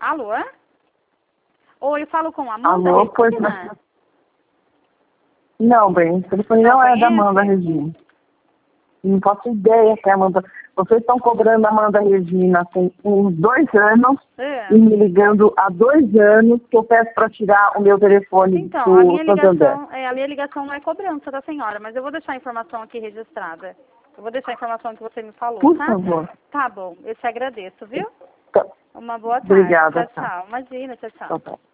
Alô? Oi, eu falo com a Amanda Alô, pois Regina? não, bem, esse telefone não é da Amanda conhece? Regina. Não faço ideia que é a Amanda. Vocês estão cobrando a Amanda Regina tem uns 2 anos É. e me ligando há 2 anos que eu peço para tirar o meu telefone Então, do Santander. a minha ligação não é cobrança da senhora, mas eu vou deixar a informação aqui registrada. Eu vou deixar a informação que você me falou, Por tá? favor. Tá bom, eu te agradeço, viu? Tá. Uma boa tarde. Obrigada, Tchau, tá. tchau. Imagina, tchau, tchau. Tá bom.